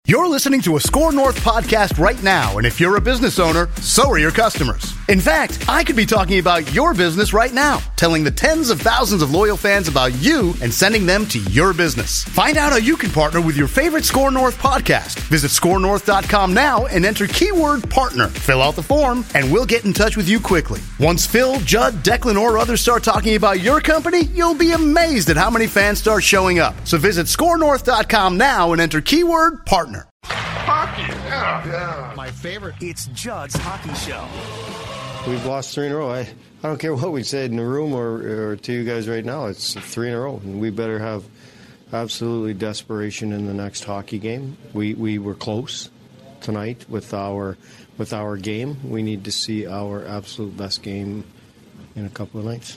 You're listening to a Score North podcast right now, and if you're a business owner, so are your customers. In fact, I could be talking about your business right now, telling the tens of thousands of loyal fans about you and sending them to your business. Find out how you can partner with your favorite Score North podcast. Visit scorenorth.com now and enter keyword partner. Fill out the form, and we'll get in touch with you quickly. Once Phil, Judd, Declan, or others start talking about your company, you'll be amazed at how many fans start showing up. So visit scorenorth.com now and enter keyword partner. Hockey, yeah. My favorite. It's Judd's Hockey Show. We've lost 3 in a row. I don't care what we said in the room or to you guys right now. It's 3 in a row, and we better have absolutely desperation in the next hockey game. We were close tonight with our game. We need to see our absolute best game in a couple of nights.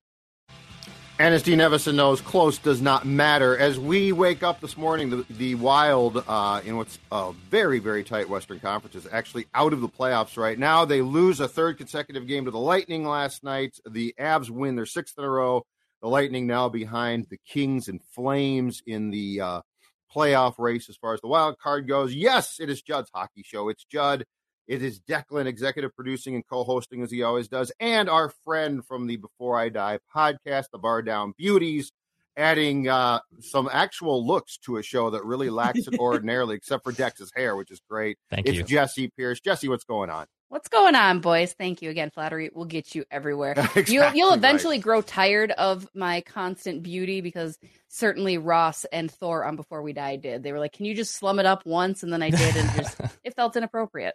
And as Dean Evason knows, close does not matter. As we wake up this morning, the Wild, in what's a very, very tight Western Conference, is actually out of the playoffs right now. They lose a third consecutive game to the Lightning last night. The Avs win their 6th in a row. The Lightning now behind the Kings and Flames in the playoff race as far as the wild card goes. Yes, it is Judd's Hockey Show. It's Judd. It is Declan, executive producing and co-hosting as he always does, and our friend from the Before I Die podcast, the Bar Down Beauties, adding some actual looks to a show that really lacks it ordinarily, except for Dex's hair, which is great. Thank you. It's Jesse Pierce. Jesse, what's going on? What's going on, boys? Thank you again. Flattery will get you everywhere. Exactly You'll eventually grow tired of my constant beauty, because certainly Ross and Thor on Before We Die did. They were like, "Can you just slum it up once?" And then I did, and just it felt inappropriate.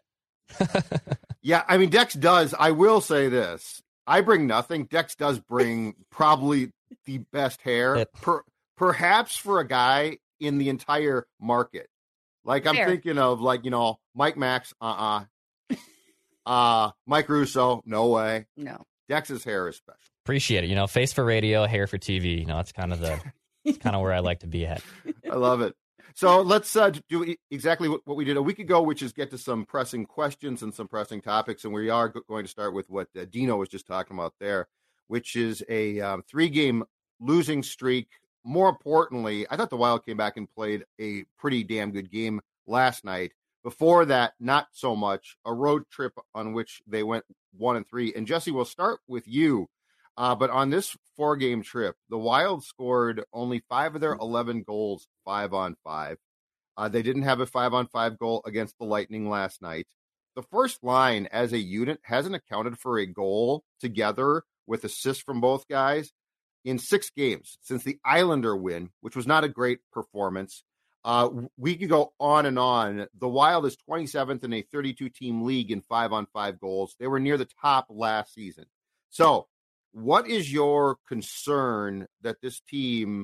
Yeah, I mean, Dex does. I will say this. I bring nothing. Dex does bring probably the best hair, perhaps for a guy in the entire market. Like, I'm thinking of, like, Mike Max, Mike Russo, no way. No. Dex's hair is special. Appreciate it. Face for radio, hair for TV. That's kind of where I like to be at. I love it. So let's do exactly what we did a week ago, which is get to some pressing questions and some pressing topics. And we are going to start with what Dino was just talking about there, which is a 3-game losing streak. More importantly, I thought the Wild came back and played a pretty damn good game last night. Before that, not so much. A road trip on which they went 1-3. And Jesse, we'll start with you. But on this 4-game trip, the Wild scored only 5 of their 11 goals 5-on-5. They didn't have a 5-on-5 goal against the Lightning last night. The first line as a unit hasn't accounted for a goal together with assists from both guys in 6 games since the Islander win, which was not a great performance. We could go on and on. The Wild is 27th in a 32-team league in 5-on-5 goals. They were near the top last season. So, what is your concern that this team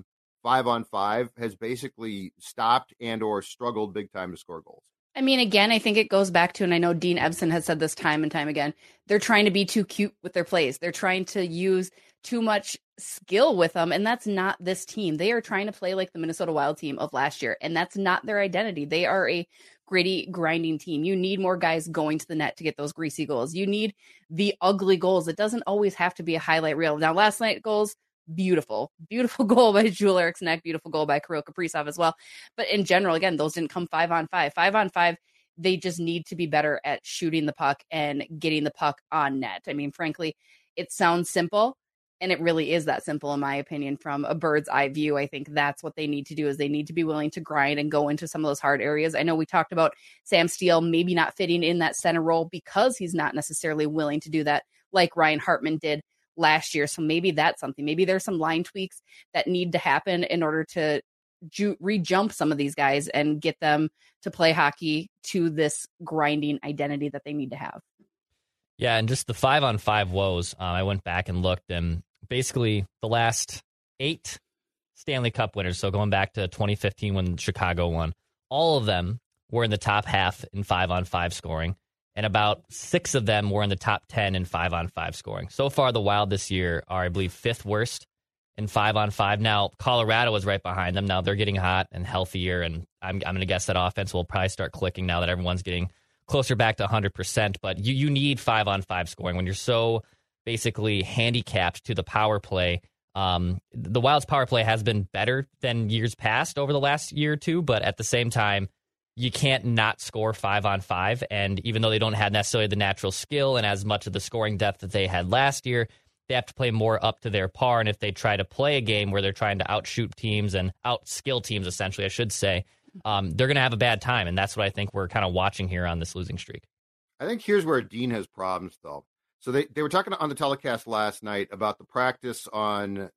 5-on-5 has basically stopped and or struggled big time to score goals? I mean, again, I think it goes back to, and I know Dean Evason has said this time and time again, they're trying to be too cute with their plays. They're trying to use too much skill with them, and that's not this team. They are trying to play like the Minnesota Wild team of last year, and that's not their identity. They are a gritty, grinding team. You need more guys going to the net to get those greasy goals. You need the ugly goals. It doesn't always have to be a highlight reel. Now, last night goals, beautiful goal by Joel Eriksson, beautiful goal by Kirill Kaprizov as well. But in general, again, those didn't come 5-on-5. 5-on-5, they just need to be better at shooting the puck and getting the puck on net. I mean, frankly, it sounds simple, and it really is that simple, in my opinion, from a bird's eye view. I think that's what they need to do, is they need to be willing to grind and go into some of those hard areas. I know we talked about Sam Steele maybe not fitting in that center role because he's not necessarily willing to do that like Ryan Hartman did last year. So maybe that's something. Maybe there's some line tweaks that need to happen in order to re-jump some of these guys and get them to play hockey to this grinding identity that they need to have. Yeah, and just the 5-on-5 woes, I went back and looked, and basically the last 8 Stanley Cup winners, so going back to 2015 when Chicago won, all of them were in the top half in 5-on-5 scoring, and about 6 of them were in the top 10 in 5-on-5 scoring. So far, the Wild this year are, I believe, 5th worst in 5-on-5. Now, Colorado is right behind them. Now they're getting hot and healthier, and I'm going to guess that offense will probably start clicking now that everyone's getting closer back to 100%. But you need 5-on-5 scoring when you're so basically handicapped to the power play. The Wild's power play has been better than years past over the last year or two, but at the same time, you can't not score 5-on-5. And even though they don't have necessarily the natural skill and as much of the scoring depth that they had last year, they have to play more up to their par. And if they try to play a game where they're trying to outshoot teams and outskill teams, essentially, I should say, they're going to have a bad time. And that's what I think we're kind of watching here on this losing streak. I think here's where Dean has problems, though. So they were talking on the telecast last night about the practice on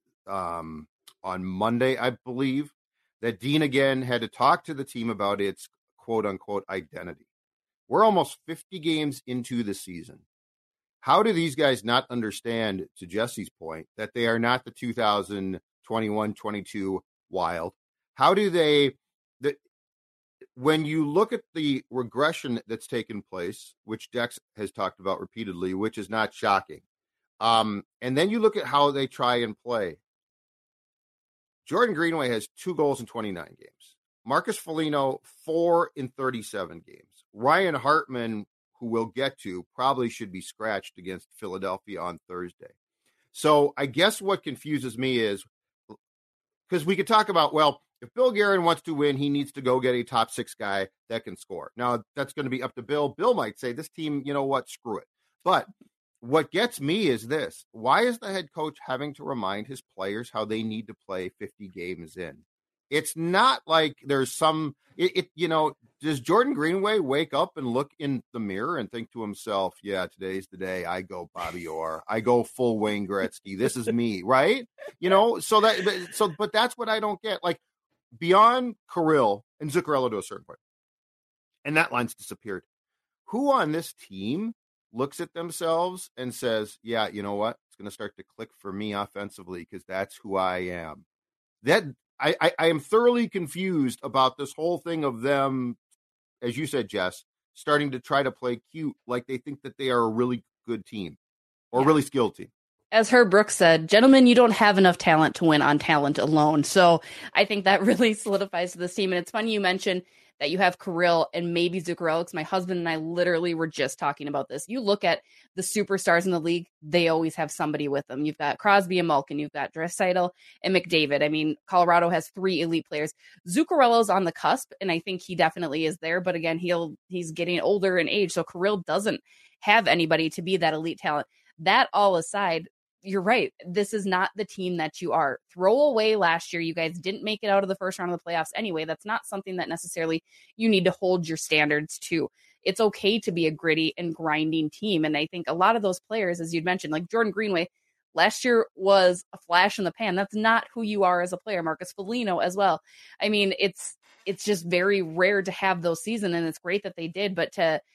Monday, I believe, that Dean again had to talk to the team about its quote-unquote identity. We're almost 50 games into the season. How do these guys not understand, to Jesse's point, that they are not the 2021-22 Wild? How do they, when you look at the regression that's taken place, which Dex has talked about repeatedly, which is not shocking, and then you look at how they try and play, Jordan Greenway has 2 goals in 29 games. Marcus Foligno, 4 in 37 games. Ryan Hartman, who we'll get to, probably should be scratched against Philadelphia on Thursday. So I guess what confuses me is, because we could talk about, well, if Bill Guerin wants to win, he needs to go get a top 6 guy that can score. Now, that's going to be up to Bill. Bill might say, this team, you know what, screw it. But what gets me is this. Why is the head coach having to remind his players how they need to play 50 games in? It's not like there's some, does Jordan Greenway wake up and look in the mirror and think to himself, yeah, today's the day I go Bobby Orr, I go full Wayne Gretzky. This is me, right? But that's what I don't get. Like, beyond Kirill and Zuccarello to a certain point, and that line's disappeared. Who on this team looks at themselves and says, yeah, you know what? It's going to start to click for me offensively because that's who I am. That I am thoroughly confused about this whole thing of them, as you said, Jess, starting to try to play cute like they think that they are a really good team or a really skilled team. As Herb Brooks said, gentlemen, you don't have enough talent to win on talent alone. So I think that really solidifies this team. And it's funny you mentioned that you have Kirill and maybe Zuccarello, because my husband and I literally were just talking about this. You look at the superstars in the league, they always have somebody with them. You've got Crosby and Malkin, you've got Draisaitl and McDavid. I mean, Colorado has 3 elite players. Zuccarello's on the cusp, and I think he definitely is there. But again, he's getting older in age, so Kirill doesn't have anybody to be that elite talent. That all aside, you're right. This is not the team that you are. Throw away last year. You guys didn't make it out of the first round of the playoffs anyway. That's not something that necessarily you need to hold your standards to. It's okay to be a gritty and grinding team. And I think a lot of those players, as you'd mentioned, like Jordan Greenway, last year was a flash in the pan. That's not who you are as a player. Marcus Foligno as well. I mean, it's just very rare to have those seasons, and it's great that they did, but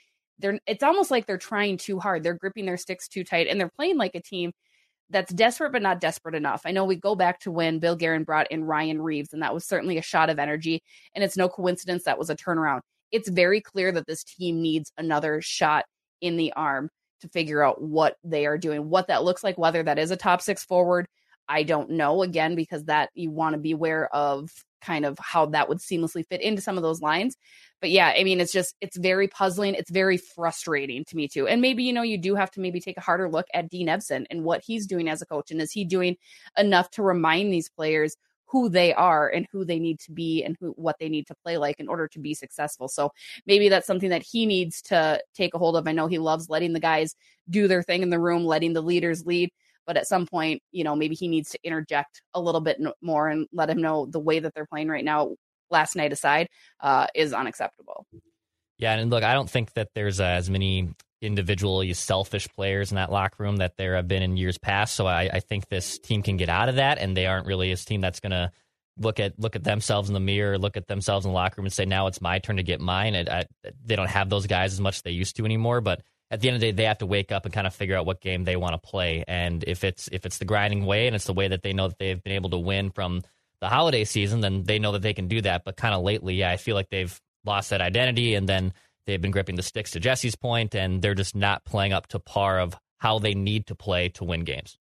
it's almost like they're trying too hard. They're gripping their sticks too tight, and they're playing like a team that's desperate but not desperate enough. I know we go back to when Bill Guerin brought in Ryan Reeves, and that was certainly a shot of energy, and it's no coincidence that was a turnaround. It's very clear that this team needs another shot in the arm to figure out what they are doing, what that looks like, whether that is a top 6 forward. I don't know, again, because that you want to be aware of kind of how that would seamlessly fit into some of those lines. But yeah, I mean, it's very puzzling. It's very frustrating to me too. And maybe, you do have to maybe take a harder look at Dean Evason and what he's doing as a coach. And is he doing enough to remind these players who they are and who they need to be and what they need to play like in order to be successful? So maybe that's something that he needs to take a hold of. I know he loves letting the guys do their thing in the room, letting the leaders lead. But at some point, maybe he needs to interject a little bit more and let him know the way that they're playing right now, last night aside, is unacceptable. Yeah, and look, I don't think that there's as many individually selfish players in that locker room that there have been in years past. So I think this team can get out of that, and they aren't really a team that's going to look at themselves in the mirror, look at themselves in the locker room and say, now it's my turn to get mine. They don't have those guys as much as they used to anymore, but at the end of the day, they have to wake up and kind of figure out what game they want to play. And if it's the grinding way and it's the way that they know that they've been able to win from the holiday season, then they know that they can do that. But kind of lately, I feel like they've lost that identity, and then they've been gripping the sticks, to Jesse's point, and they're just not playing up to par of how they need to play to win games.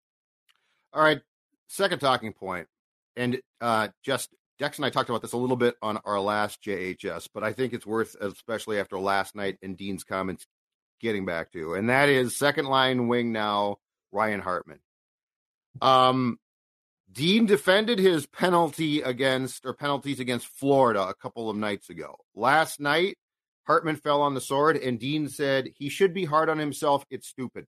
All right, second talking point. And just Dex and I talked about this a little bit on our last JHS, but I think it's worth, especially after last night and Dean's comments, getting back to, and that is second line wing now, Ryan Hartman. Dean defended his penalties against Florida a couple of nights ago. Last night, Hartman fell on the sword, and Dean said he should be hard on himself. It's stupid.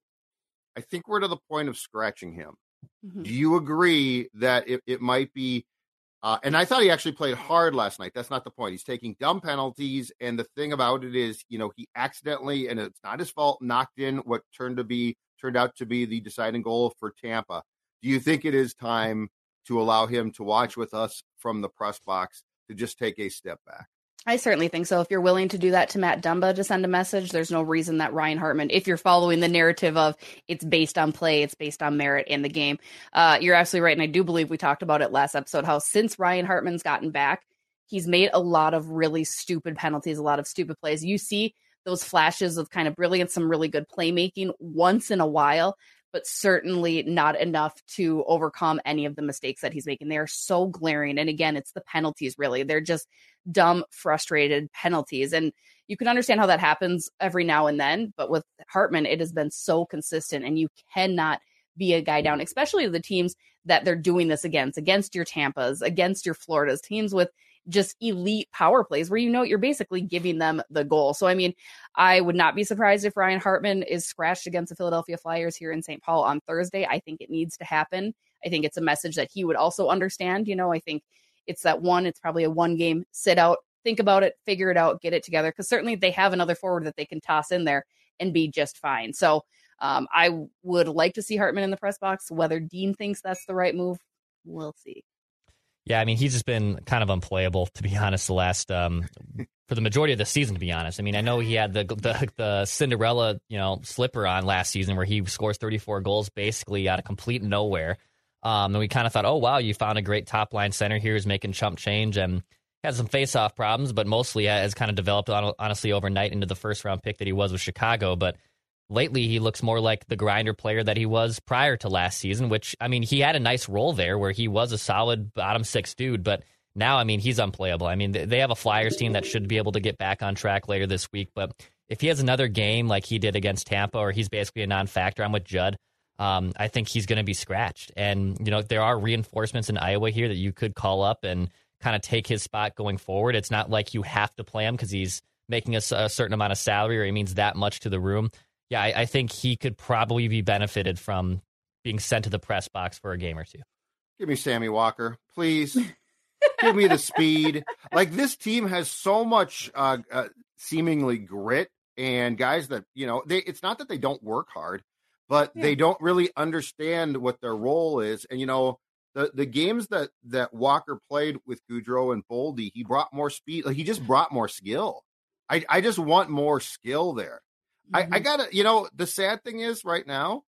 I think we're to the point of scratching him. Mm-hmm. Do you agree that it might be? And I thought he actually played hard last night. That's not the point. He's taking dumb penalties, and the thing about it is, he accidentally, and it's not his fault, knocked in what turned out to be the deciding goal for Tampa. Do you think it is time to allow him to watch with us from the press box to just take a step back? I certainly think so. If you're willing to do that to Matt Dumba to send a message, there's no reason that Ryan Hartman, if you're following the narrative of it's based on play, it's based on merit in the game, you're absolutely right. And I do believe we talked about it last episode, how since Ryan Hartman's gotten back, he's made a lot of really stupid penalties, a lot of stupid plays. You see those flashes of kind of brilliance, some really good playmaking once in a while, but certainly not enough to overcome any of the mistakes that he's making. They are so glaring. And again, it's the penalties, really. They're just dumb, frustrated penalties. And you can understand how that happens every now and then. But with Hartman, it has been so consistent, and you cannot be a guy down, especially the teams that they're doing this against your Tampas, against your Floridas, teams with just elite power plays where you're basically giving them the goal. So, I mean, I would not be surprised if Ryan Hartman is scratched against the Philadelphia Flyers here in St. Paul on Thursday. I think it needs to happen. I think it's a message that he would also understand. I think it's it's probably a one game sit out, think about it, figure it out, get it together. Because certainly they have another forward that they can toss in there and be just fine. So I would like to see Hartman in the press box. Whether Dean thinks that's the right move, we'll see. Yeah, I mean, he's just been kind of unplayable, to be honest, the last for the majority of the season, to be honest. I mean, I know he had the Cinderella, slipper on last season where he scores 34 goals basically out of complete nowhere. And we kind of thought, oh, wow, you found a great top-line center here who's making chump change and had some face-off problems, but mostly has kind of developed, honestly, overnight into the first-round pick that he was with Chicago. But lately, he looks more like the grinder player that he was prior to last season, which, I mean, he had a nice role there where he was a solid bottom six dude, but now, I mean, he's unplayable. I mean, they have a Flyers team that should be able to get back on track later this week, but if he has another game like he did against Tampa, or he's basically a non-factor, I'm with Judd, I think he's going to be scratched. And, there are reinforcements in Iowa here that you could call up and kind of take his spot going forward. It's not like you have to play him because he's making a certain amount of salary or he means that much to the room. Yeah, I think he could probably be benefited from being sent to the press box for a game or two. Give me Sammy Walker, please. Give me the speed. Like, this team has so much seemingly grit, and guys that, it's not that they don't work hard, but they don't really understand what their role is. And, the games that Walker played with Goudreau and Boldy, he brought more speed. Like, he just brought more skill. I just want more skill there. I gotta, the sad thing is right now,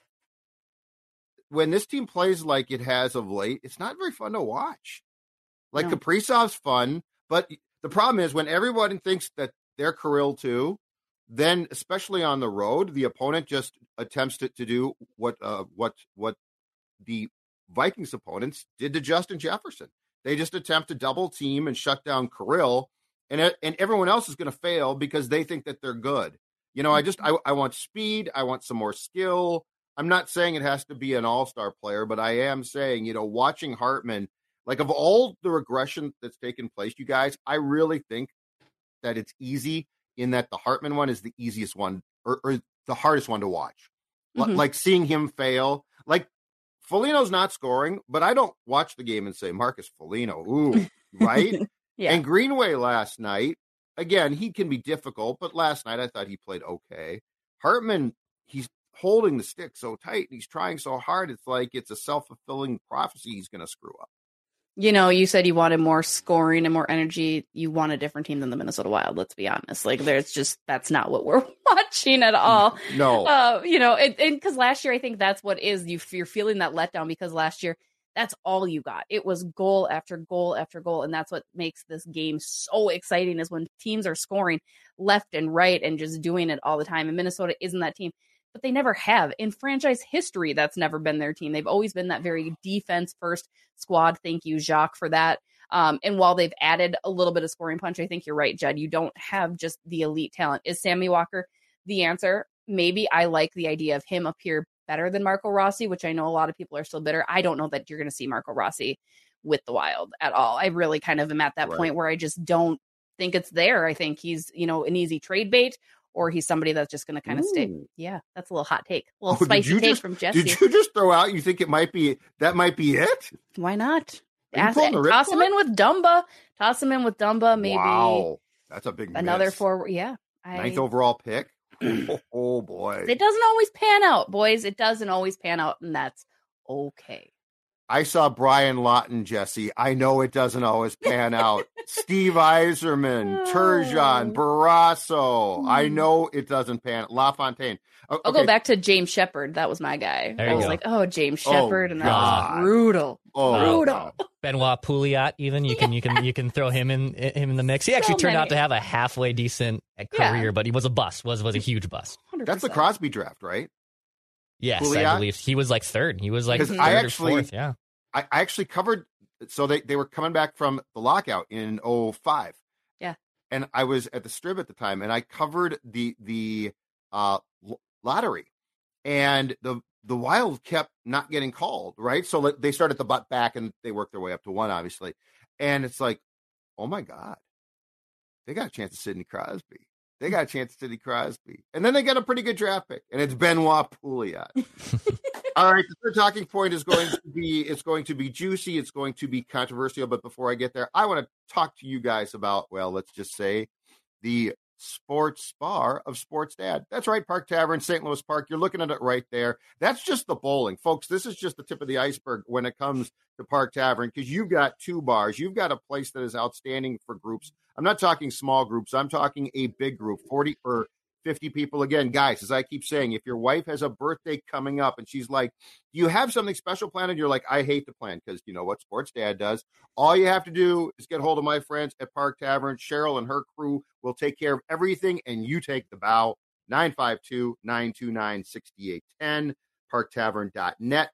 when this team plays like it has of late, it's not very fun to watch. Like, Kaprizov's fun, but the problem is when everyone thinks that they're Kirill too, then especially on the road, the opponent just attempts to do what the Vikings opponents did to Justin Jefferson. They just attempt to double team and shut down Kirill, and everyone else is going to fail because they think that they're good. I want speed. I want some more skill. I'm not saying it has to be an all-star player, but I am saying, watching Hartman, like, of all the regression that's taken place, you guys, I really think that it's easy in that the Hartman one is the easiest one or the hardest one to watch. Mm-hmm. Like, seeing him fail. Like, Foligno's not scoring, but I don't watch the game and say, Marcus Foligno, ooh, right? Yeah. And Greenway last night, again, he can be difficult, but last night I thought he played okay. Hartman, he's holding the stick so tight, and he's trying so hard, it's like it's a self-fulfilling prophecy he's going to screw up. You said you wanted more scoring and more energy. You want a different team than the Minnesota Wild, let's be honest. Like, that's not what we're watching at all. No. And because last year, I think that's what is, you're feeling that letdown because last year, that's all you got. It was goal after goal after goal. And that's what makes this game so exciting, is when teams are scoring left and right and just doing it all the time. And Minnesota isn't that team, but they never have. In franchise history, that's never been their team. They've always been that very defense first squad. Thank you, Jacques, for that. And while they've added a little bit of scoring punch, I think you're right, Jed. You don't have just the elite talent. Is Sammy Walker the answer? Maybe. I like the idea of him up here better than Marco Rossi, which I know a lot of people are still bitter. I don't know that you're going to see Marco Rossi with the Wild at all. I really kind of am at that point where I just don't think it's there. I think he's, an easy trade bait, or he's somebody that's just going to kind of stay. Yeah, that's a little hot take. A little spicy take from Jesse. Did you just throw out, you think that might be it? Why not? Toss him in with Dumba, maybe. Wow, that's a big another miss. Forward. Yeah. 9th overall pick. Oh, boy. It doesn't always pan out, boys. It doesn't always pan out, and that's okay. I saw Brian Lawton, Jesse. I know it doesn't always pan out. Steve Yzerman, Turgeon, Barrasso. I know it doesn't pan out. LaFontaine. Okay. I'll go back to James Shepard. That was my guy. I was like, James Shepard, and that was brutal. Brutal. Benoit Pouliot, even you can throw him in the mix. He actually turned out to have a halfway decent career, but he was a bust. Was a huge bust. 100%. That's the Crosby draft, right? Yes, Pouliot? I believe he was like third. He was like third or fourth. Yeah, I actually covered. So they were coming back from the lockout in 2005. Yeah, and I was at the Strib at the time, and I covered the lottery, and the Wild kept not getting called. Right, so they started the butt back, and they worked their way up to 1, obviously. And it's like, oh my God, they got a chance at Sidney Crosby. They got a chance at Sidney Crosby. And then they got a pretty good draft pick, and it's Benoit Pouliot. All right, the third talking point is going to be juicy. It's going to be controversial. But before I get there, I want to talk to you guys about, well, let's just say the sports bar of Sports Dad. That's right, Park Tavern, St. Louis Park. You're looking at it right there. That's just the bowling. Folks, this is just the tip of the iceberg when it comes to Park Tavern, because you've got 2 bars. You've got a place that is outstanding for groups. I'm not talking small groups. I'm talking a big group, 40 or 50 people. Again, guys, as I keep saying, if your wife has a birthday coming up and she's like, do you have something special planned? And you're like, I hate to plan, because you know what Sports Dad does. All you have to do is get hold of my friends at Park Tavern. Cheryl and her crew will take care of everything, and you take the bow. 952-929-6810. ParkTavern.net,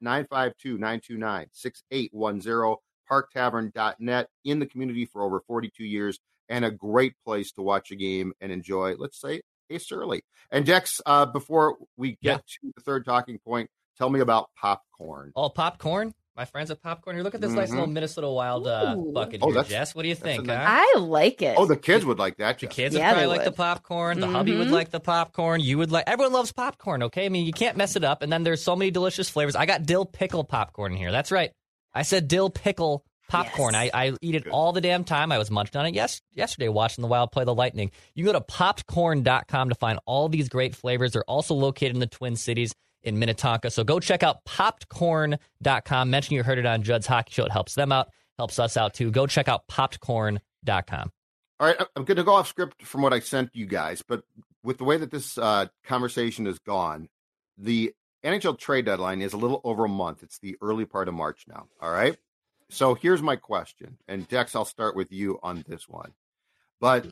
952-929-6810. ParkTavern.net, in the community for over 42 years, and a great place to watch a game and enjoy, let's say, Ace Early. And Dex, before we get to the third talking point, tell me about popcorn. Oh, popcorn? My friends at Popcorn. Here, look at this nice little Minnesota Wild bucket here, Jess. What do you think? I like it. Oh, the kids would like that. The kids would probably like the popcorn. The hubby would like the popcorn. You would like. Everyone loves popcorn, okay? I mean, you can't mess it up. And then there's so many delicious flavors. I got dill pickle popcorn here. That's right. I said dill pickle popcorn. Yes. I eat it all the damn time. I was munching on it yesterday watching the Wild play the Lightning. You can go to popcorn.com to find all these great flavors. They're also located in the Twin Cities in Minnetonka. So go check out popcorn.com. Mention you heard it on Judd's Hockey Show. It helps them out, helps us out too. Go check out popcorn.com. All right, I'm going to go off script from what I sent you guys, but with the way that this conversation has gone, the NHL trade deadline is a little over a month. It's the early part of March now, all right? So here's my question, and Dex, I'll start with you on this one. But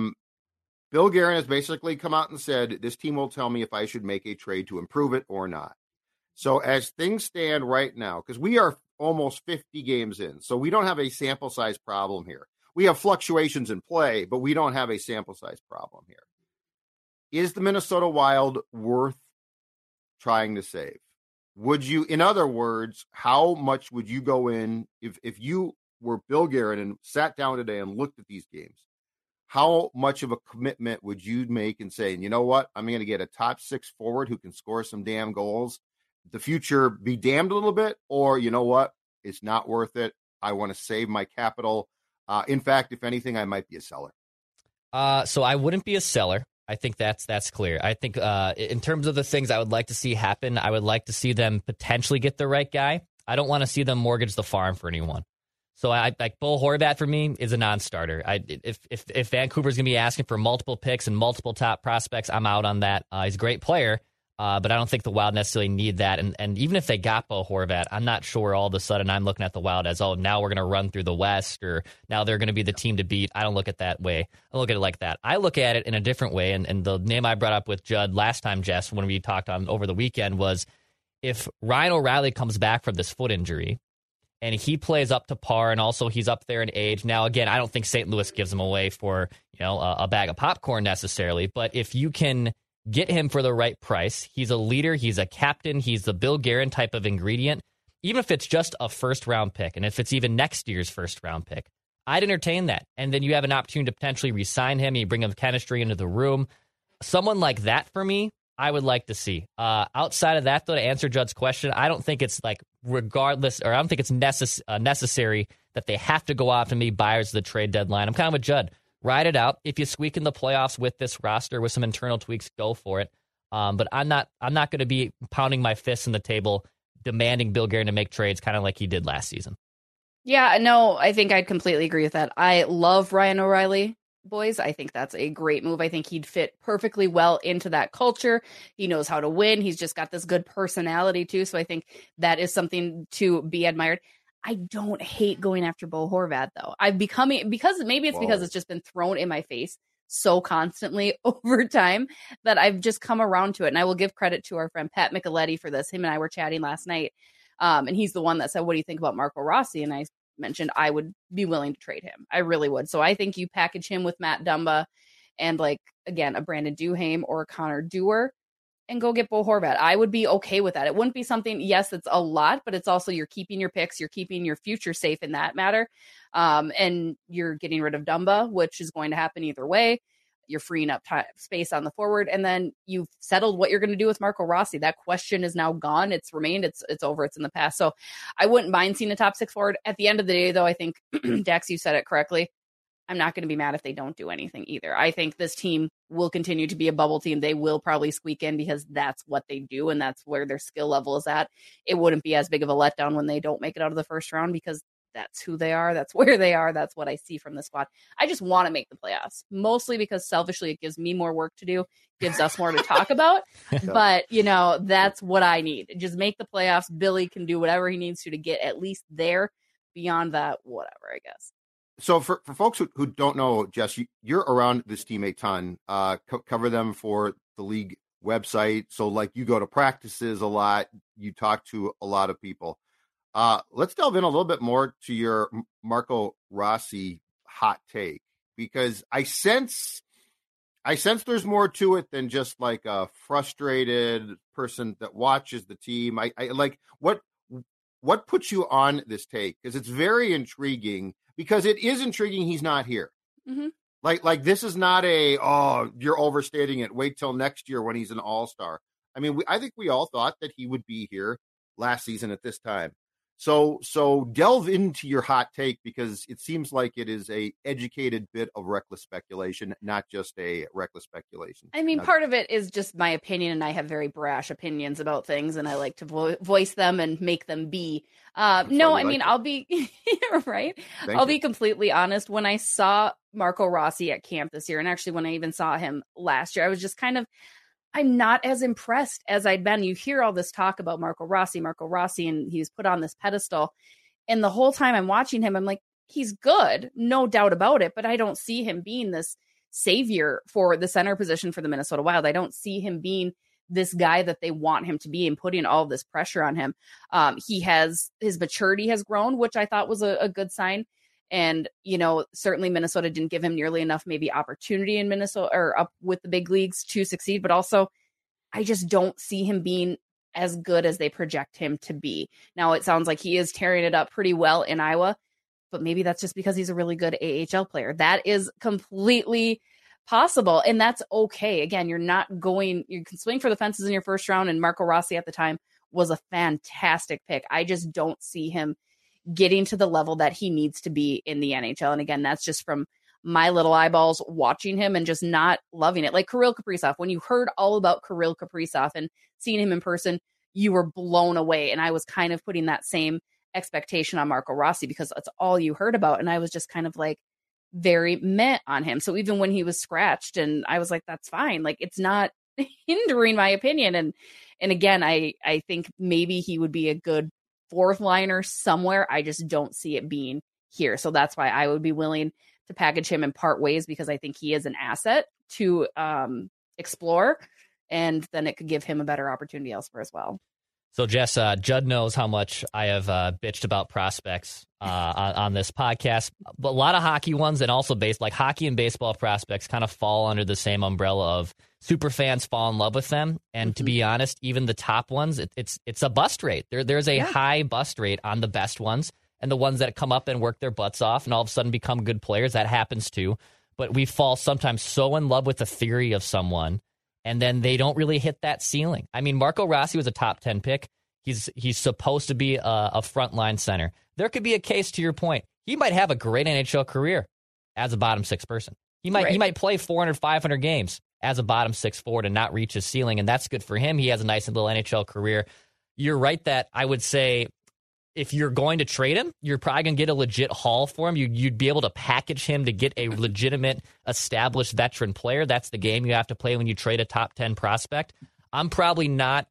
Bill Guerin has basically come out and said, this team will tell me if I should make a trade to improve it or not. So as things stand right now, because we are almost 50 games in, so we don't have a sample size problem here. We have fluctuations in play, but we don't have a sample size problem here. Is the Minnesota Wild worth trying to save? Would you, in other words, how much would you go in if you were Bill Guerin and sat down today and looked at these games? How much of a commitment would you make in saying, you know what, I'm going to get a top 6 forward who can score some damn goals, the future be damned a little bit, or you know what, it's not worth it. I want to save my capital. In fact, if anything, I might be a seller. So I wouldn't be a seller. I think that's clear. I think in terms of the things I would like to see happen, I would like to see them potentially get the right guy. I don't want to see them mortgage the farm for anyone. So I like Bo Horvat for me is a non-starter. If Vancouver's going to be asking for multiple picks and multiple top prospects, I'm out on that. He's a great player, but I don't think the Wild necessarily need that. And even if they got Bo Horvat, I'm not sure all of a sudden I'm looking at the Wild as, oh, now we're going to run through the West, or now they're going to be the team to beat. I don't look at that way. I look at it like that. I look at it in a different way. And the name I brought up with Judd last time, Jess, when we talked on over the weekend, was if Ryan O'Reilly comes back from this foot injury and he plays up to par, and also he's up there in age. Now, again, I don't think St. Louis gives him away for a bag of popcorn necessarily, but if you can get him for the right price. He's a leader. He's a captain. He's the Bill Guerin type of ingredient. Even if it's just a first-round pick, and if it's even next year's first-round pick, I'd entertain that. And then you have an opportunity to potentially re-sign him. You bring him chemistry into the room. Someone like that, for me, I would like to see. Outside of that, though, to answer Judd's question, I don't think it's like regardless, or I don't think it's necessary that they have to go out and be buyers of the trade deadline. I'm kind of with Judd. Ride it out. If you squeak in the playoffs with this roster with some internal tweaks, go for it. But I'm not going to be pounding my fists in the table demanding Bill Guerin to make trades kind of like he did last season. Yeah, no, I think I'd completely agree with that. I love Ryan O'Reilly, boys. I think that's a great move. I think he'd fit perfectly well into that culture. He knows how to win. He's just got this good personality too. So I think that is something to be admired. I don't hate going after Bo Horvat though. I've becoming, because it's just been thrown in my face so constantly over time that I've just come around to it. And I will give credit to our friend Pat Micheletti for this. Him and I were chatting last night. And he's the one that said, what do you think about Marco Rossi? And I mentioned I would be willing to trade him. I really would. So I think you package him with Matt Dumba and again, a Brandon Duhaime or a Connor Dewar and go get Bo Horvat. I would be okay with that. It wouldn't be something, yes, it's a lot, but it's also you're keeping your picks, you're keeping your future safe in that matter. And you're getting rid of Dumba, which is going to happen either way. You're freeing up space on the forward, and then you've settled what you're going to do with Marco Rossi. That question is now gone. It's remained. It's over. It's in the past. So I wouldn't mind seeing a top six forward. At the end of the day, though, I think, Dax, you said it correctly. I'm not going to be mad if they don't do anything either. I think this team will continue to be a bubble team. They will probably squeak in because that's what they do, and that's where their skill level is at. It wouldn't be as big of a letdown when they don't make it out of the first round because that's who they are. That's where they are. That's what I see from the squad. I just want to make the playoffs, mostly because selfishly it gives me more work to do, gives us more to talk about. But, that's what I need. Just make the playoffs. Billy can do whatever he needs to get at least there. Beyond that, whatever, I guess. So for folks who don't know, Jess, you're around this team a ton, cover them for the league website. So you go to practices a lot, you talk to a lot of people. Let's delve in a little bit more to your Marco Rossi hot take, because I sense there's more to it than just a frustrated person that watches the team. I like what puts you on this take, because it's very intriguing, because it is intriguing he's not here. Mm-hmm. Like this is not you're overstating it. Wait till next year when he's an all-star. I mean, I think we all thought that he would be here last season at this time. So delve into your hot take, because it seems like it is a educated bit of reckless speculation, not just a reckless speculation. I mean, part of it is just my opinion, and I have very brash opinions about things, and I like to voice them and make them be. I'll be right. I'll be completely honest. When I saw Marco Rossi at camp this year, and actually when I even saw him last year, I was just I'm not as impressed as I'd been. You hear all this talk about Marco Rossi, and he's put on this pedestal. And the whole time I'm watching him, I'm like, he's good, no doubt about it. But I don't see him being this savior for the center position for the Minnesota Wild. I don't see him being this guy that they want him to be and putting all of this pressure on him. His maturity has grown, which I thought was a good sign. And, certainly Minnesota didn't give him nearly enough maybe opportunity in Minnesota or up with the big leagues to succeed. But also, I just don't see him being as good as they project him to be. Now, it sounds like he is tearing it up pretty well in Iowa, but maybe that's just because he's a really good AHL player. That is completely possible. And that's okay. Again, you can swing for the fences in your first round. And Marco Rossi at the time was a fantastic pick. I just don't see him getting to the level that he needs to be in the NHL. And again, that's just from my little eyeballs watching him and just not loving it. Like Kirill Kaprizov, when you heard all about Kirill Kaprizov and seeing him in person, you were blown away. And I was kind of putting that same expectation on Marco Rossi because that's all you heard about. And I was just kind of very meh on him. So even when he was scratched, and I was like, that's fine. It's not hindering my opinion. And again, I think maybe he would be a good fourth liner somewhere. I just don't see it being here. So that's why I would be willing to package him and part ways, because I think he is an asset to explore, and then it could give him a better opportunity elsewhere as well. So, Jess, Judd knows how much I have bitched about prospects on this podcast. But a lot of hockey ones and also like hockey and baseball prospects kind of fall under the same umbrella of super fans fall in love with them. And to be honest, even the top ones, it's a bust rate. There's a high bust rate on the best ones. And the ones that come up and work their butts off and all of a sudden become good players, that happens too. But we fall sometimes so in love with the theory of someone, and then they don't really hit that ceiling. I mean, Marco Rossi was a top 10 pick. He's supposed to be a frontline center. There could be a case, to your point, he might have a great NHL career as a bottom six person. He might play 400, 500 games as a bottom six forward and not reach his ceiling, and that's good for him. He has a nice little NHL career. You're right that I would say if you're going to trade him, you're probably going to get a legit haul for him. You'd be able to package him to get a legitimate, established veteran player. That's the game you have to play when you trade a top 10 prospect. I'm probably not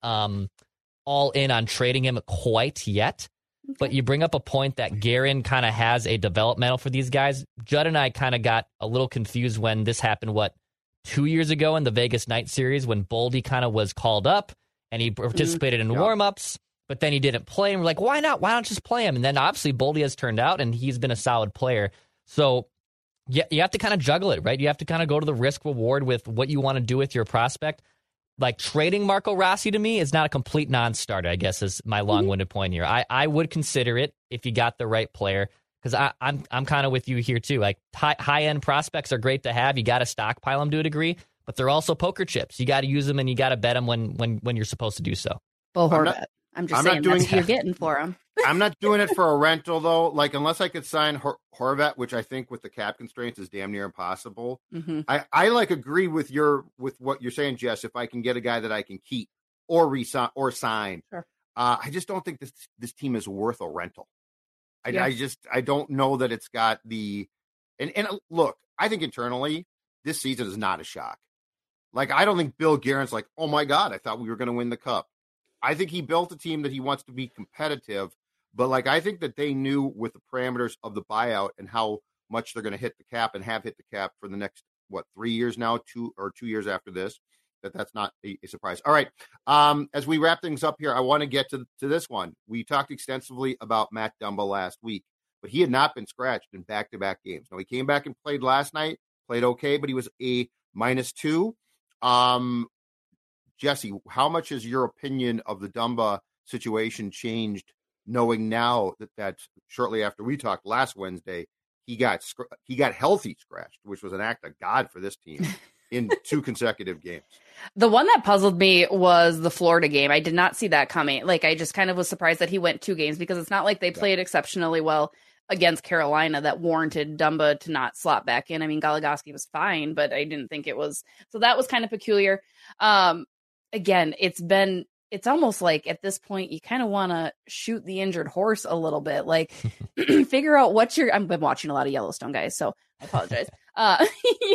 all in on trading him quite yet, but you bring up a point that Guerin kind of has a developmental for these guys. Judd and I kind of got a little confused when this happened, 2 years ago in the Vegas Night Series when Boldy kind of was called up and he participated in warm-ups. But then he didn't play, and we're like, why not? Why not just play him? And then obviously Boldy has turned out, and he's been a solid player. So you have to kind of juggle it, right? You have to kind of go to the risk-reward with what you want to do with your prospect. Like trading Marco Rossi to me is not a complete non-starter, I guess, is my long-winded point here. I would consider it if you got the right player, because I'm kind of with you here too. Like high-end prospects are great to have. You got to stockpile them to a degree, but they're also poker chips. You got to use them, and you got to bet them when you're supposed to do so. Bo Horvat. I'm saying that's what you're getting for him. I'm not doing it for a rental, though. Like, unless I could sign Horvat, which I think with the cap constraints is damn near impossible. Mm-hmm. I agree with what you're saying, Jess. If I can get a guy that I can keep or sign, sure. I just don't think this team is worth a rental. I don't know that it's got the and look. I think internally this season is not a shock. Like, I don't think Bill Guerin's like, oh my God, I thought we were going to win the cup. I think he built a team that he wants to be competitive, but like I think that they knew with the parameters of the buyout and how much they're going to hit the cap and have hit the cap for the next 3 years now, 2 years after this, that's not a surprise. All right, as we wrap things up here, I want to get to this one. We talked extensively about Matt Dumba last week, but he had not been scratched in back-to-back games. Now he came back and played last night, played okay, but he was a -2. Jesse, how much has your opinion of the Dumba situation changed, knowing now that shortly after we talked last Wednesday, he got healthy scratched, which was an act of God for this team in 2 consecutive games? The one that puzzled me was the Florida game. I did not see that coming. Like, I just kind of was surprised that he went 2 games because it's not like they played exceptionally well against Carolina that warranted Dumba to not slot back in. I mean, Goligoski was fine, but I didn't think it was. So that was kind of peculiar. Again, it's almost like at this point, you kind of want to shoot the injured horse a little bit, like figure out I've been watching a lot of Yellowstone, guys, so I apologize. I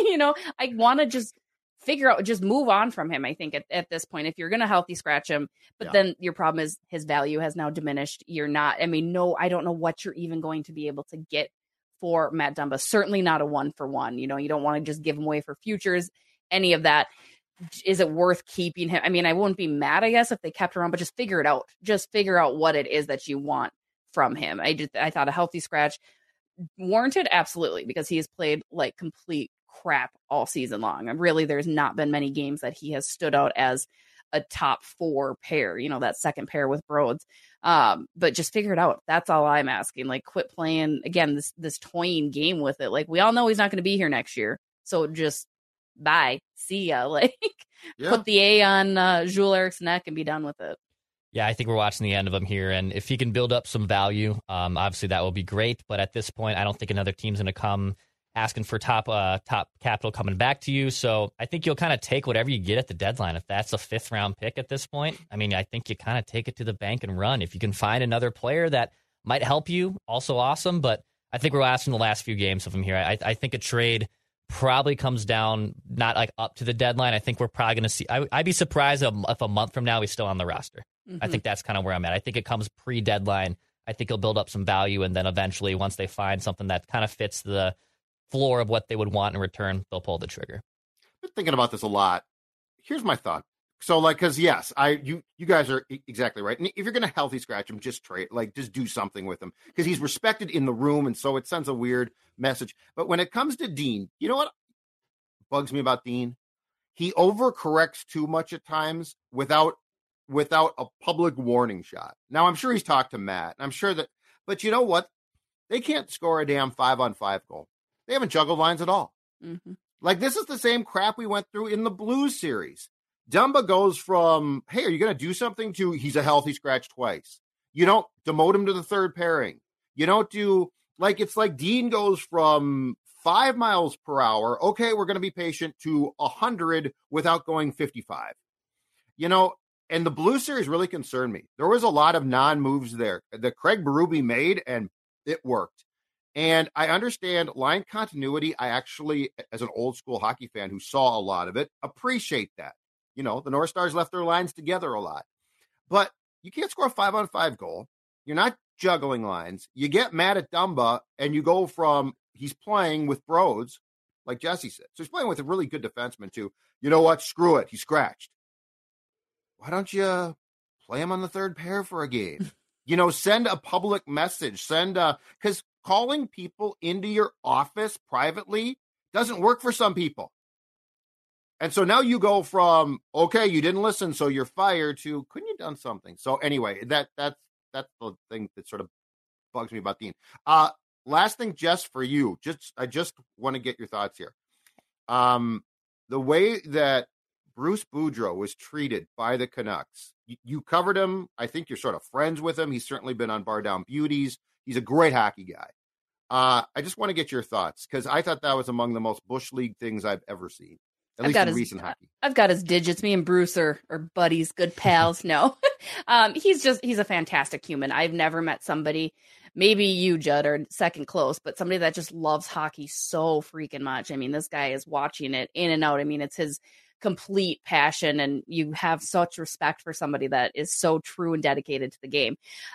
want to just figure out, just move on from him. I think at this point, if you're going to healthy scratch him, but then your problem is his value has now diminished. You're not, I don't know what you're even going to be able to get for Matt Dumba. Certainly not a 1-for-1. You don't want to just give him away for futures, any of that. Is it worth keeping him? I mean, I wouldn't be mad, I guess, if they kept him around, but just figure it out. Just figure out what it is that you want from him. I thought a healthy scratch warranted, absolutely, because he has played like complete crap all season long. And really, there's not been many games that he has stood out as a top 4 pair, that second pair with Broads. But just figure it out. That's all I'm asking. Like, quit playing, again, this toying game with it. Like, we all know he's not going to be here next year. So just bye, see ya. Like, put the A on Jules Eric's neck and be done with it. Yeah, I think we're watching the end of him here, and if he can build up some value, obviously that will be great. But at this point, I don't think another team's going to come asking for top capital coming back to you. So I think you'll kind of take whatever you get at the deadline. If that's a 5th round pick at this point, I think you kind of take it to the bank and run. If you can find another player that might help you, also awesome. But I think we're watching the last few games of him here. I think a trade probably comes down not like up to the deadline. I think we're probably going to see. I'd be surprised if a month from now he's still on the roster. Mm-hmm. I think that's kind of where I'm at. I think it comes pre-deadline. I think he'll build up some value, and then eventually, once they find something that kind of fits the floor of what they would want in return, they'll pull the trigger. I've been thinking about this a lot. Here's my thought. So, like, because yes, you guys are exactly right. And if you're going to healthy scratch him, just do something with him because he's respected in the room, and so it sends a weird message. But when it comes to Dean, you know what bugs me about Dean? He overcorrects too much at times without a public warning shot. Now, I'm sure he's talked to Matt. I'm sure that, but you know what? They can't score a damn 5-on-5 goal. They haven't juggled lines at all. Mm-hmm. Like, this is the same crap we went through in the Blues series. Dumba goes from, hey, are you going to do something, to he's a healthy scratch twice. You don't demote him to the third pairing. You don't do, like, it's like Dean goes from 5 miles per hour, okay, we're going to be patient, to 100 without going 55. You know, and the Blue series really concerned me. There was a lot of non-moves there that Craig Berube made, and it worked. And I understand line continuity. I actually, as an old school hockey fan who saw a lot of it, appreciate that. You know, the North Stars left their lines together a lot. But you can't score a 5-on-5 goal. You're not juggling lines. You get mad at Dumba, and you go from he's playing with Broads, like Jesse said. So he's playing with a really good defenseman, too. You know what? Screw it. He's scratched. Why don't you play him on the third pair for a game? You know, send a public message. Because calling people into your office privately doesn't work for some people. And so now you go from, okay, you didn't listen, so you're fired, to couldn't you have done something? So anyway, that's the thing that sort of bugs me about Dean. Last thing, Jess, for you, I just want to get your thoughts here. The way that Bruce Boudreau was treated by the Canucks, you covered him. I think you're sort of friends with him. He's certainly been on Bar Down Beauties. He's a great hockey guy. I just want to get your thoughts, because I thought that was among the most Bush League things I've ever seen. At least in recent hockey. I've got his digits. Me and Bruce are buddies, good pals. No, he's a fantastic human. I've never met somebody, maybe you, Judd, are second close, but somebody that just loves hockey so freaking much. I mean, this guy is watching it in and out. I mean, it's his complete passion, and you have such respect for somebody that is so true and dedicated to the game.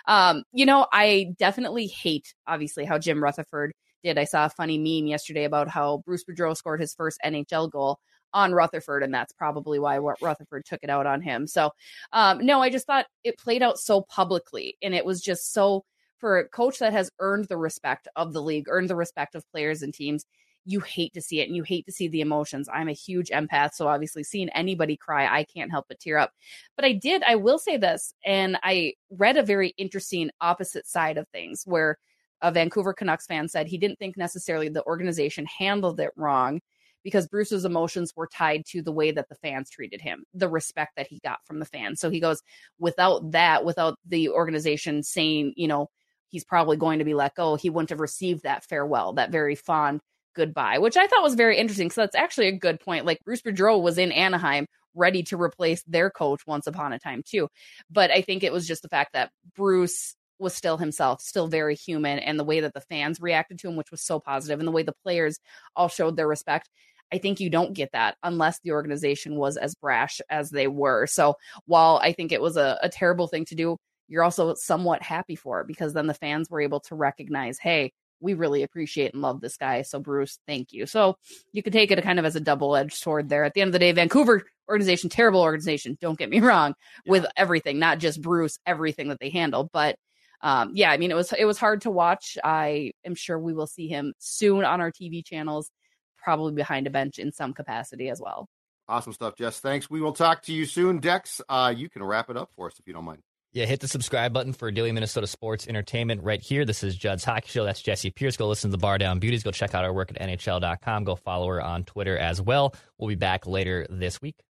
You know, I definitely hate, obviously, how Jim Rutherford did. I saw a funny meme yesterday about how Bruce Boudreau scored his first NHL goal on Rutherford, and that's probably why Rutherford took it out on him. So, no, I just thought it played out so publicly, and it was just so, for a coach that has earned the respect of the league, earned the respect of players and teams, you hate to see it, and you hate to see the emotions. I'm a huge empath, so obviously seeing anybody cry, I can't help but tear up. But I will say this, and I read a very interesting opposite side of things, where a Vancouver Canucks fan said he didn't think necessarily the organization handled it wrong, because Bruce's emotions were tied to the way that the fans treated him, the respect that he got from the fans. So he goes, without the organization saying, you know, he's probably going to be let go, he wouldn't have received that farewell, that very fond goodbye, which I thought was very interesting, because that's actually a good point. Like, Bruce Boudreau was in Anaheim ready to replace their coach once upon a time too. But I think it was just the fact that Bruce was still himself, still very human, and the way that the fans reacted to him, which was so positive, and the way the players all showed their respect. I think you don't get that unless the organization was as brash as they were. So while I think it was a terrible thing to do, you're also somewhat happy for it, because then the fans were able to recognize, hey, we really appreciate and love this guy. So Bruce, thank you. So you could take it kind of as a double-edged sword there. At the end of the day, Vancouver organization, terrible organization, don't get me wrong, with everything, not just Bruce, everything that they handle. But yeah, I mean, it was hard to watch. I am sure we will see him soon on our TV channels, probably behind a bench in some capacity as well. Awesome stuff, Jess. Thanks. We will talk to you soon. Dex, you can wrap it up for us if you don't mind. Yeah, hit the subscribe button for Daily Minnesota Sports Entertainment right here. This is Judd's Hockey Show. That's Jesse Pierce. Go listen to the Bar Down Beauties. Go check out our work at NHL.com. Go follow her on Twitter as well. We'll be back later this week.